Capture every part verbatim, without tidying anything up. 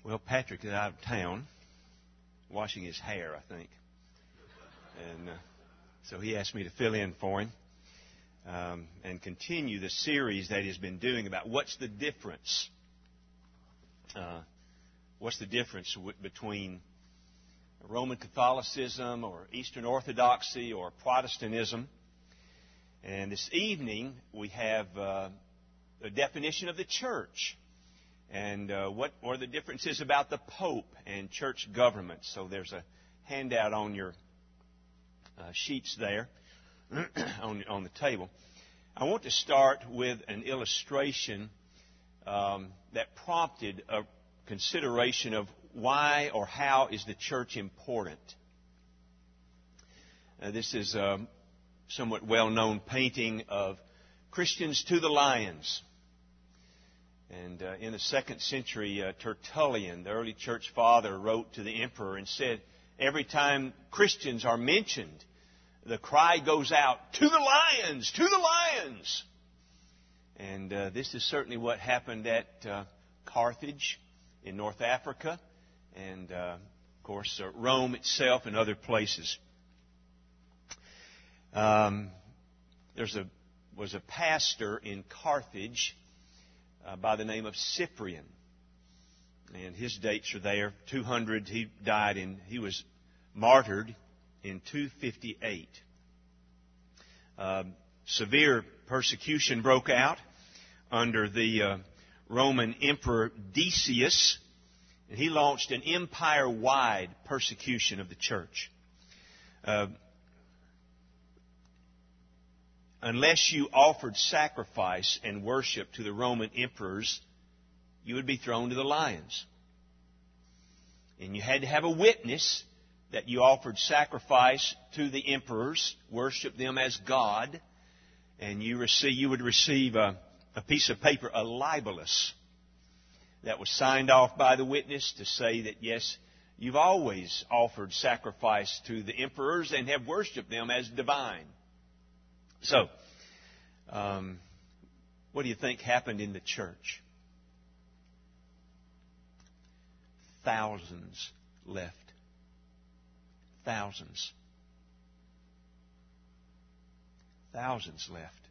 Well, Patrick is out of town, washing his hair, I think. And uh, so he asked me to fill in for him um, and continue the series that he's been doing about what's the difference. Uh, what's the difference w- between Roman Catholicism or Eastern Orthodoxy or Protestantism. And this evening we have uh, a definition of the church. And uh, what are the differences about the Pope and church government? So there's a handout on your uh, sheets there, on, on the table. I want to start with an illustration um, that prompted a consideration of why or how is the church important. Uh, this is a somewhat well-known painting of Christians to the lions. And uh, in the second century, uh, Tertullian, the early church father, wrote to the emperor and said, every time Christians are mentioned, the cry goes out, to the lions, to the lions! And uh, this is certainly what happened at uh, Carthage in North Africa, and uh, of course uh, Rome itself and other places. Um, there's a was a pastor in Carthage Uh, by the name of Cyprian. And his dates are there. two hundred, he died in, he was martyred in two fifty-eight. Uh, severe persecution broke out under the uh, Roman Emperor Decius, and he launched an empire-wide persecution of the church. Uh, Unless you offered sacrifice and worship to the Roman emperors, you would be thrown to the lions. And you had to have a witness that you offered sacrifice to the emperors, worship them as God, and you receive, you would receive a, a piece of paper, a libellus, that was signed off by the witness to say that, yes, you've always offered sacrifice to the emperors and have worshipped them as divine. So, um, what do you think happened in the church? Thousands left. Thousands. Thousands left.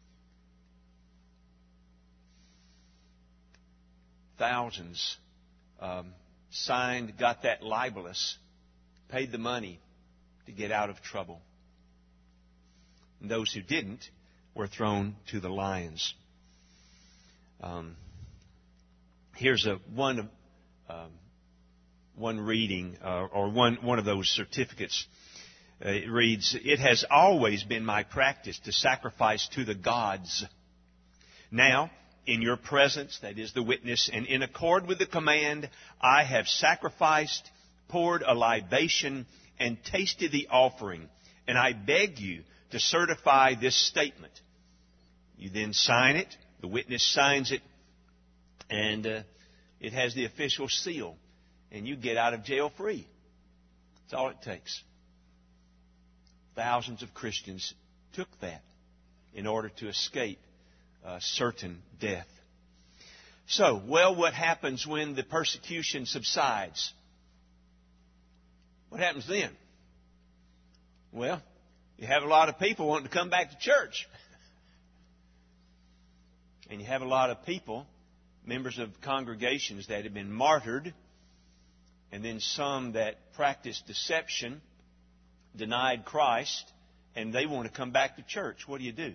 Thousands um, signed, got that libellus, paid the money to get out of trouble. And those who didn't were thrown to the lions. Um, here's a one um, one reading uh, or one one of those certificates. Uh, it reads, "It has always been my practice to sacrifice to the gods. Now, in your presence, that is the witness, and in accord with the command, I have sacrificed, poured a libation, and tasted the offering. And I beg you to certify this statement." You then sign it, the witness signs it, and uh, it has the official seal, and you get out of jail free. That's all it takes. Thousands of Christians took that in order to escape uh, certain death. So, well, what happens when the persecution subsides? What happens then? Well, you have a lot of people wanting to come back to church. And you have a lot of people, members of congregations that have been martyred, and then some that practiced deception, denied Christ, and they want to come back to church. What do you do?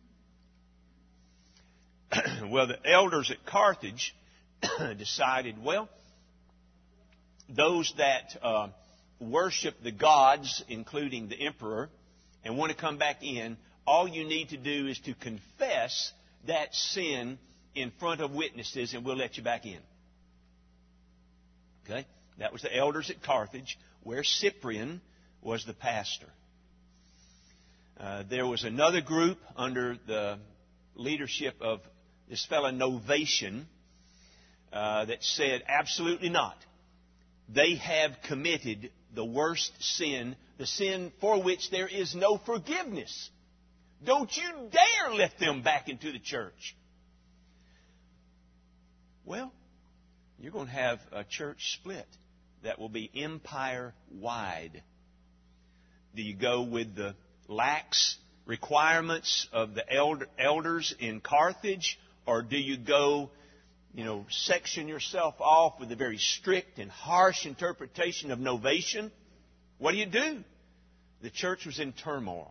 Well, the elders at Carthage decided, well, those that uh, worship the gods, including the emperor, and want to come back in, all you need to do is to confess that sin in front of witnesses, and we'll let you back in. Okay? That was the elders at Carthage, where Cyprian was the pastor. Uh, there was another group under the leadership of this fellow Novatian uh, that said, absolutely not. They have committed the worst sin, the sin for which there is no forgiveness. Don't you dare let them back into the church. Well, you're going to have a church split that will be empire-wide. Do you go with the lax requirements of the elder, elders in Carthage, or do you go, you know, section yourself off with a very strict and harsh interpretation of Novatian? What do you do? The church was in turmoil.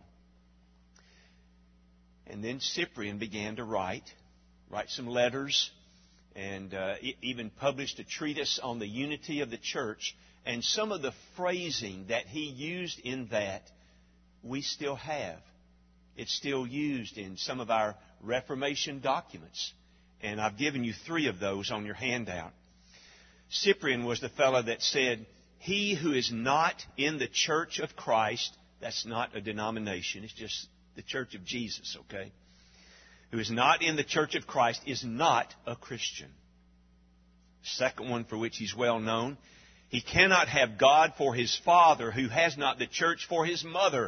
And then Cyprian began to write, write some letters, and uh, even published a treatise on the unity of the church. And some of the phrasing that he used in that, we still have. It's still used in some of our Reformation documents. And I've given you three of those on your handout. Cyprian was the fellow that said, he who is not in the church of Christ, that's not a denomination, it's just the church of Jesus, okay? Who is not in the church of Christ is not a Christian. Second one for which he's well known, he cannot have God for his father who has not the church for his mother.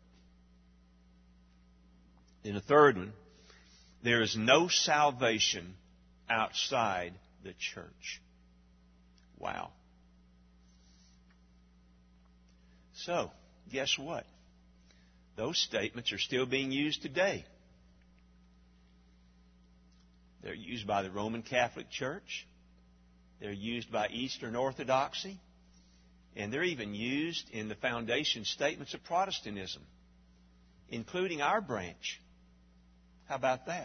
Then a third one, there is no salvation outside the church. Wow. So, guess what? Those statements are still being used today. They're used by the Roman Catholic Church. They're used by Eastern Orthodoxy. And they're even used in the foundation statements of Protestantism, including our branch. How about that?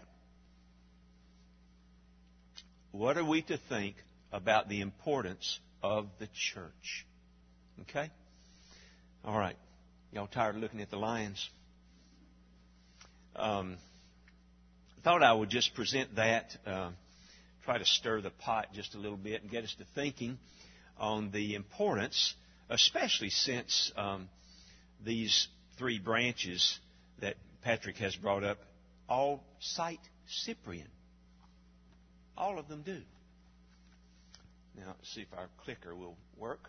What are we to think about the importance of the church? Okay? All right. Y'all tired of looking at the lions? Um, I thought I would just present that, uh, try to stir the pot just a little bit and get us to thinking on the importance, especially since um, these three branches that Patrick has brought up all cite Cyprian. All of them do. Now, let's see if our clicker will work.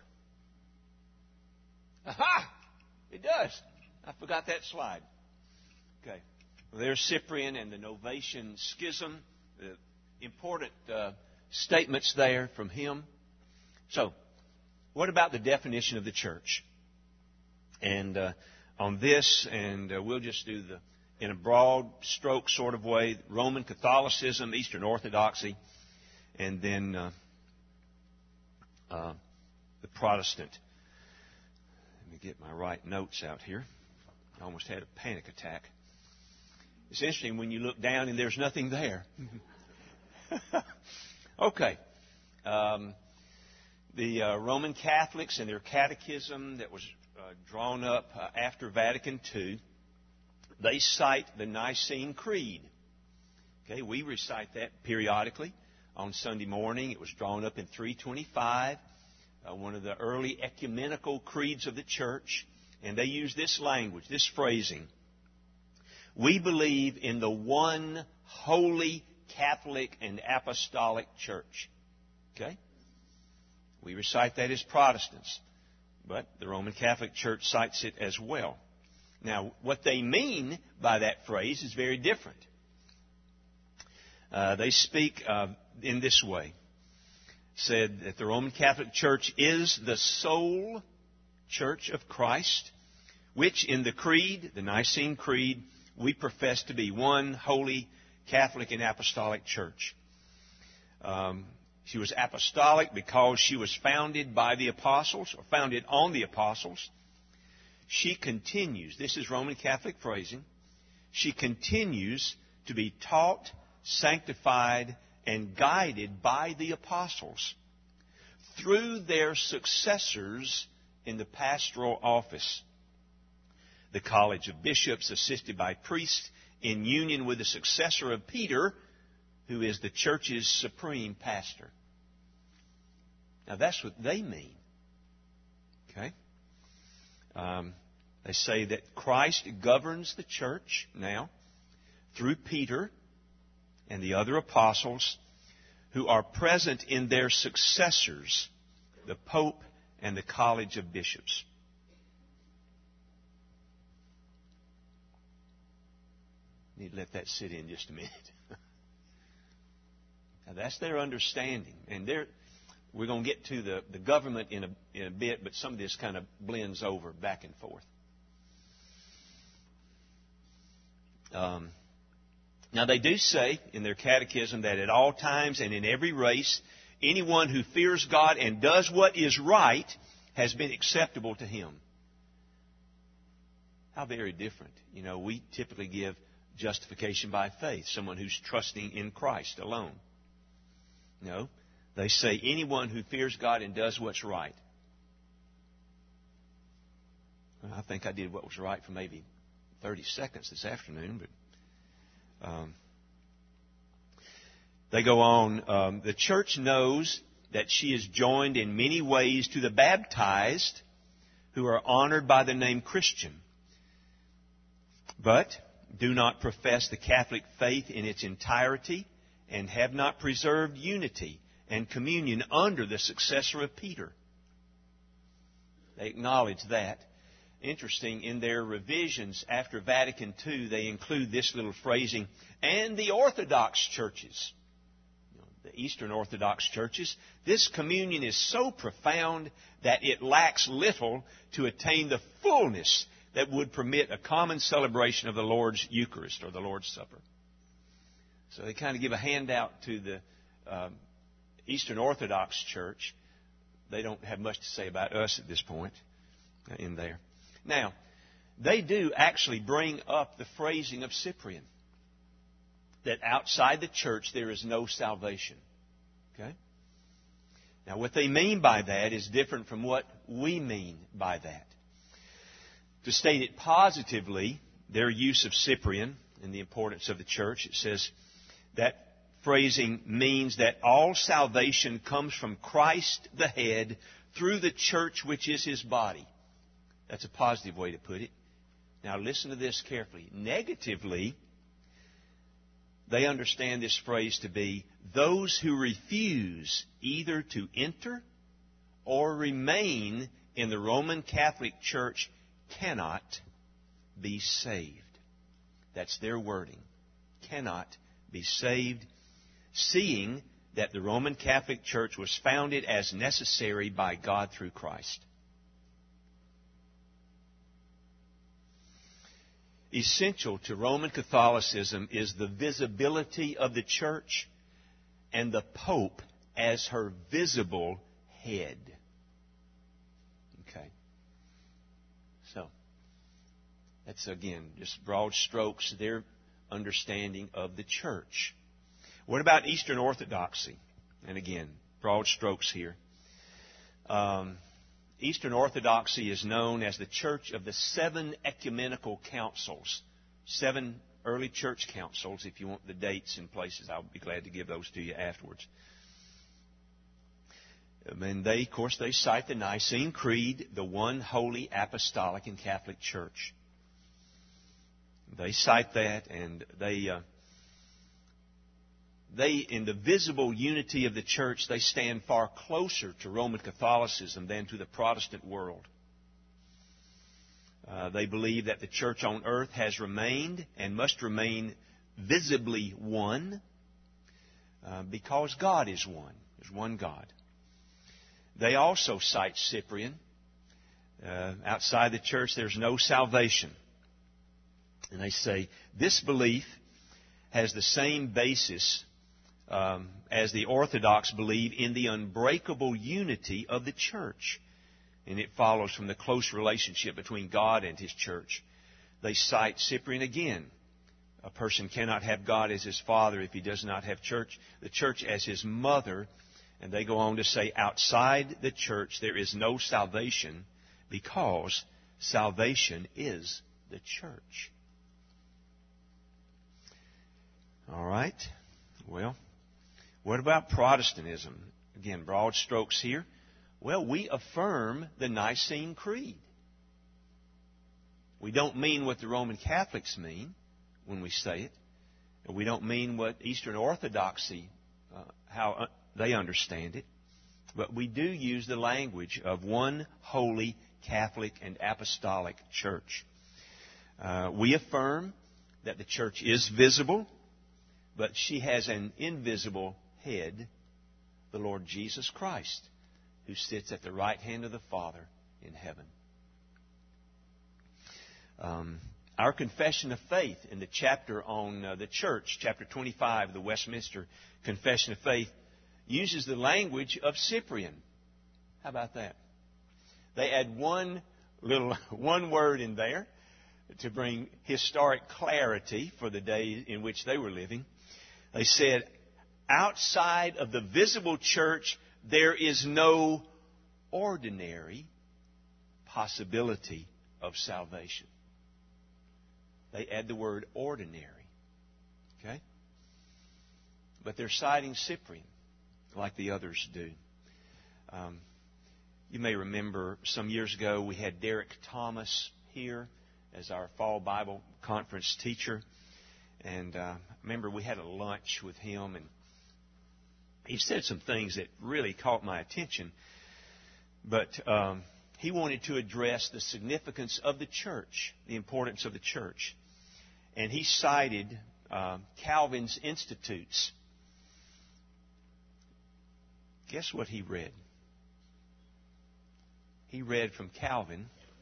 Aha! It does. I forgot that slide. Okay. Well, there's Cyprian and the Novatian Schism. The important uh, statements there from him. So, what about the definition of the church? And uh, on this, and uh, we'll just do the, in a broad stroke sort of way, Roman Catholicism, Eastern Orthodoxy, and then uh, uh, the Protestant. Let me get my right notes out here. I almost had a panic attack. It's interesting when you look down and there's nothing there. Okay. Um, the uh, Roman Catholics and their catechism that was uh, drawn up uh, after Vatican Two, they cite the Nicene Creed. Okay, we recite that periodically on Sunday morning. It was drawn up in three twenty-five. Uh, one of the early ecumenical creeds of the church, and they use this language, this phrasing. We believe in the one holy Catholic and apostolic church. Okay? We recite that as Protestants, but the Roman Catholic Church cites it as well. Now, what they mean by that phrase is very different. Uh, they speak uh, in this way. Said that the Roman Catholic Church is the sole church of Christ, which in the Creed, the Nicene Creed, we profess to be one holy Catholic and apostolic church. Um, she was apostolic because she was founded by the apostles, or founded on the apostles. She continues, this is Roman Catholic phrasing, she continues to be taught, sanctified, and guided by the apostles through their successors in the pastoral office. The College of Bishops, assisted by priests, in union with the successor of Peter, who is the church's supreme pastor. Now that's what they mean. Okay? Um, they say that Christ governs the church now through Peter and the other apostles, who are present in their successors, the Pope and the College of Bishops. Need to let that sit in just a minute. Now that's their understanding, and they're We're going to get to the, the government in a, in a bit, but some of this kind of blends over back and forth. Um, now, they do say in their catechism that at all times and in every race, anyone who fears God and does what is right has been acceptable to Him. How very different. You know, we typically give justification by faith, someone who's trusting in Christ alone. No, they say anyone who fears God and does what's right. Well, I think I did what was right for maybe thirty seconds this afternoon, but um, they go on. Um, the church knows that she is joined in many ways to the baptized who are honored by the name Christian, but do not profess the Catholic faith in its entirety and have not preserved unity and communion under the successor of Peter. They acknowledge that. Interesting, in their revisions after Vatican Two, they include this little phrasing, and the Orthodox churches, you know, the Eastern Orthodox churches, this communion is so profound that it lacks little to attain the fullness that would permit a common celebration of the Lord's Eucharist or the Lord's Supper. So they kind of give a handout to the um, Eastern Orthodox Church. They don't have much to say about us at this point in there. Now, they do actually bring up the phrasing of Cyprian, that outside the church there is no salvation. Okay? Now, what they mean by that is different from what we mean by that. To state it positively, their use of Cyprian and the importance of the church, it says that phrasing means that all salvation comes from Christ the head through the church which is His body. That's a positive way to put it. Now listen to this carefully. Negatively, they understand this phrase to be those who refuse either to enter or remain in the Roman Catholic Church cannot be saved. That's their wording. Cannot be saved, seeing that the Roman Catholic Church was founded as necessary by God through Christ. Essential to Roman Catholicism is the visibility of the church and the Pope as her visible head. Okay. So, that's again just broad strokes, their understanding of the church. What about Eastern Orthodoxy? And again, broad strokes here. Um, Eastern Orthodoxy is known as the Church of the Seven Ecumenical Councils. Seven early church councils. If you want the dates and places, I'll be glad to give those to you afterwards. And they, of course, they cite the Nicene Creed, the one holy apostolic and Catholic Church. They cite that, and they, uh, they, in the visible unity of the church, they stand far closer to Roman Catholicism than to the Protestant world. Uh, they believe that the church on earth has remained and must remain visibly one uh, because God is one. There's one God. They also cite Cyprian. Uh, outside the church, there's no salvation. And they say this belief has the same basis um, as the Orthodox believe in the unbreakable unity of the church. And it follows from the close relationship between God and His church. They cite Cyprian again. A person cannot have God as his father if he does not have church, the church as his mother. And they go on to say outside the church there is no salvation because salvation is the church. All right. Well, what about Protestantism? Again, broad strokes here. Well, we affirm the Nicene Creed. We don't mean what the Roman Catholics mean when we say it. We don't mean what Eastern Orthodoxy, uh, how uh, they understand it. But we do use the language of one holy Catholic and Apostolic Church. Uh, we affirm that the church is visible, but she has an invisible head the Lord Jesus Christ, who sits at the right hand of the Father in heaven. Um, our confession of faith in the chapter on uh, the church, chapter twenty-five of the Westminster Confession of Faith, uses the language of Cyprian. How about that? They add one little one word in there to bring historic clarity for the day in which they were living. They said, outside of the visible church, there is no ordinary possibility of salvation. They add the word ordinary. Okay? But they're citing Cyprian, like the others do. Um, you may remember some years ago we had Derek Thomas here as our fall Bible conference teacher. And uh, remember we had a lunch with him, and he said some things that really caught my attention. But um, he wanted to address the significance of the church, the importance of the church. And he cited uh, Calvin's Institutes. Guess what he read? He read from Calvin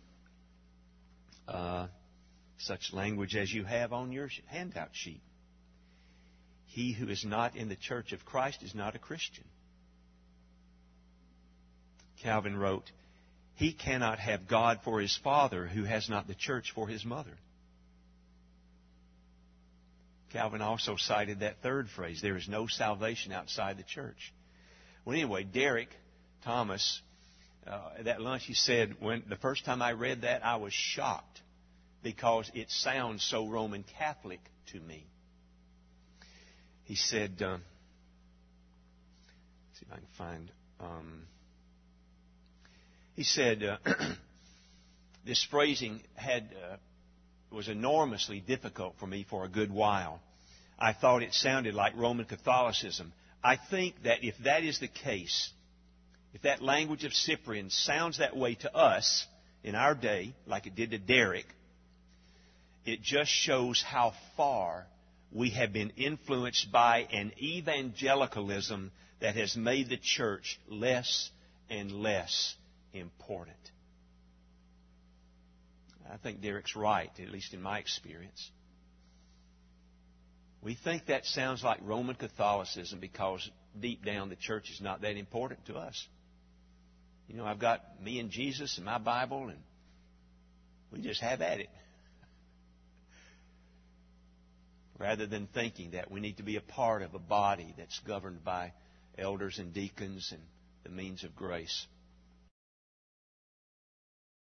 uh, such language as you have on your handout sheet. He who is not in the church of Christ is not a Christian. Calvin wrote, he cannot have God for his father who has not the church for his mother. Calvin also cited that third phrase, there is no salvation outside the church. Well, anyway, Derek Thomas, uh, at that lunch, he said, when the first time I read that, I was shocked because it sounds so Roman Catholic to me. He said, uh, let's see if I can find, um, he said, uh, this phrasing had uh, was enormously difficult for me for a good while. I thought it sounded like Roman Catholicism. I think that if that is the case, if that language of Cyprian sounds that way to us in our day, like it did to Derek, it just shows how far we have been influenced by an evangelicalism that has made the church less and less important. I think Derek's right, at least in my experience. We think that sounds like Roman Catholicism because deep down the church is not that important to us. You know, I've got me and Jesus and my Bible, and we just have at it. Rather than thinking that we need to be a part of a body that's governed by elders and deacons and the means of grace.